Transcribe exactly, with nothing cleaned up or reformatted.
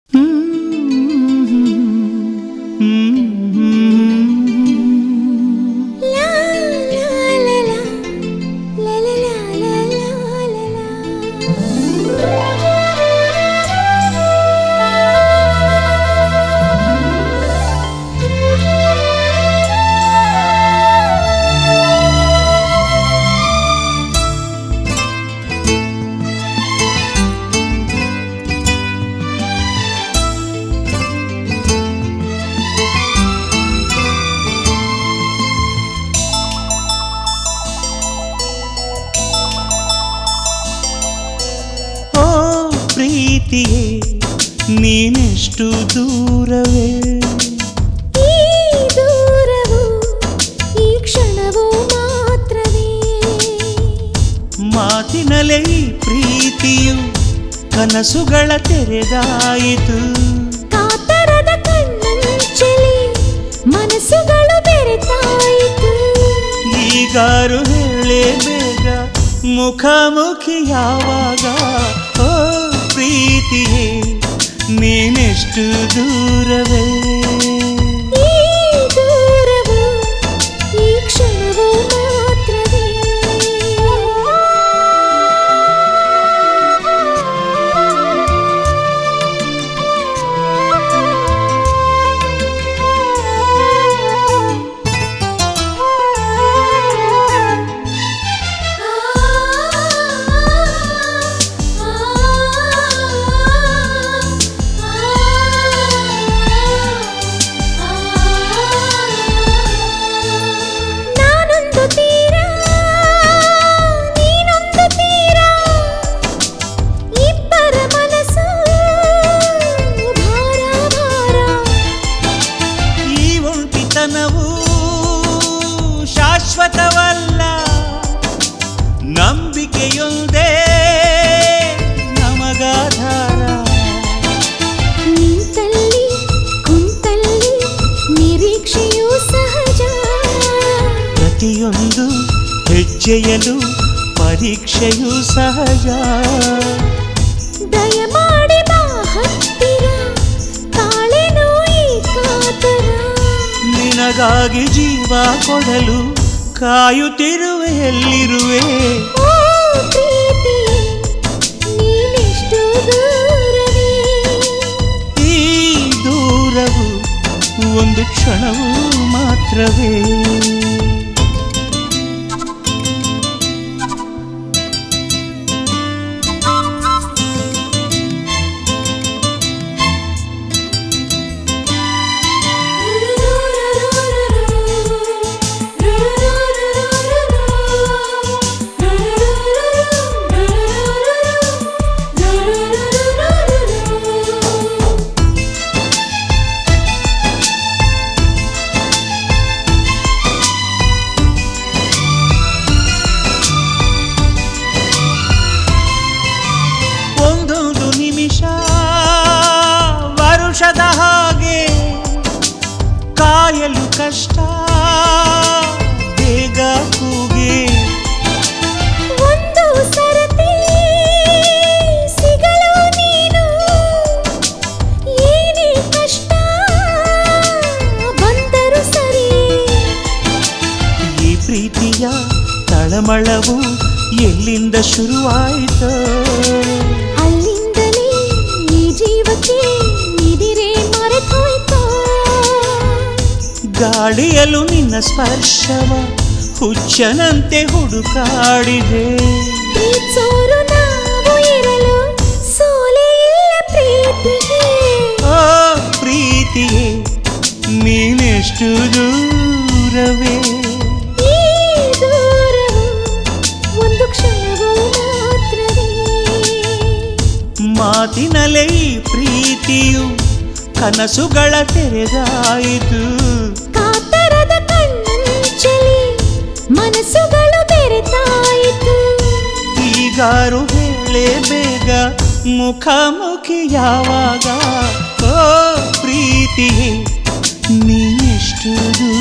ಪ್ರೀತಿಯೇ ನೀನೆಷ್ಟು ದೂರವೇ, ಈ ದೂರವು ಈ ಕ್ಷಣವೂ ಮಾತ್ರವೇ. ಮಾತಿನಲ್ಲೇ ಈ ಪ್ರೀತಿಯು ಕನಸುಗಳ ತೆರೆದಾಯಿತು. ಕಾತರದ ಕಣ್ಣಂಚಲಿ ಮನಸ್ಸುಗಳು ಬೆರೆತಾಯಿತು. ಈಗಾರು ಹೇಳೇ ಬೇಗ ಮುಖಾಮುಖಿ ಯಾವಾಗ. ಓ ಪ್ರೀತಿಯೇ ನೀನೆಷ್ಟು ದೂರವೇ, ಈ ದೂರವು ಈ ಕ್ಷಣವೂ ಮಾತ್ರವೇ. ಶಾಶ್ವತವಲ್ಲ ನಂಬಿಕೆಯೊಂದೇ ನಮಗಾಧಾರ. ನಿಂತಲ್ಲಿ ಕುಂತಲ್ಲಿ ನಿರೀಕ್ಷೆಯೂ ಸಹಜ. ಪ್ರತಿಯೊಂದು ಹೆಜ್ಜೆಯಲು ಪರೀಕ್ಷೆಯೂ ಸಹಜ. ದಯಮಾಡಿ ಬಾ ಹತ್ತಿರ ತಾಳೆನೋ ಈ ಕಾತರ. ನಿನಗಾಗಿ ಜೀವ ಕೊಡಲು ಕಾಯುತ್ತಿರುವೆ, ಎಲ್ಲಿರುವೆ. ಓ ಪ್ರೀತಿಯೇ ನೀನೆಷ್ಟು ದೂರವೇ, ಈ ದೂರವು ಒಂದು ಕ್ಷಣವೂ ಮಾತ್ರವೇ. ಒಂದೊಂದು ನಿಮಿಷ ವರುಷದ ಹಾಗೆ ಕಾಯಲು ಕಷ್ಟ, ಬೇಗ ಕೂಗೆ. ಒಂದು ಸರತಿ ಸಿಗಲು ನೀನು ಏನೇ ಕಷ್ಟ ಬಂದರು ಸರಿ. ಈ ಪ್ರೀತಿಯ ತಳಮಳವು ಎಲ್ಲಿಂದ ಶುರುವಾಯಿತು? ಅಲ್ಲಿಂದಲೇ ಈ ಜೀವಕ್ಕೆ ನಿದಿರೆ ಮರೆತೋಯ್ತು. ಗಾಳಿಯಲು ನಿನ್ನ ಸ್ಪರ್ಶವ ಹುಚ್ಚನಂತೆ ಹುಡುಕಾಡಿದೆ. ಪ್ರೀತ್ಸೋರು ನಾವು ಇರಲು ಸೋಲೇ ಇಲ್ಲ ಪ್ರೀತಿಗೆ. ಓ ಪ್ರೀತಿಯೇ ನೀನೆಷ್ಟು ದೂರವೇ, ಈ ದೂರವು ಒಂದು ಕ್ಷಣವೂ ಮಾತ್ರವೇ. ಮಾತಿನಲ್ಲೇ ಈ ಪ್ರೀತಿಯು ಕನಸುಗಳ ತೆರೆದಾಯಿತು. ಕಾತರದ ಕಣ್ಣಂಚಲಿ ಮನಸ್ಸುಗಳು ಬೆರೆತಾಯಿತು. ಈಗಾರು ಹೇಳೇ ಬೇಗ ಮುಖಾಮುಖಿ ಯಾವಾಗ. ಓ ಪ್ರೀತಿಯೇ ನೀನೆಷ್ಟು ದೂರ.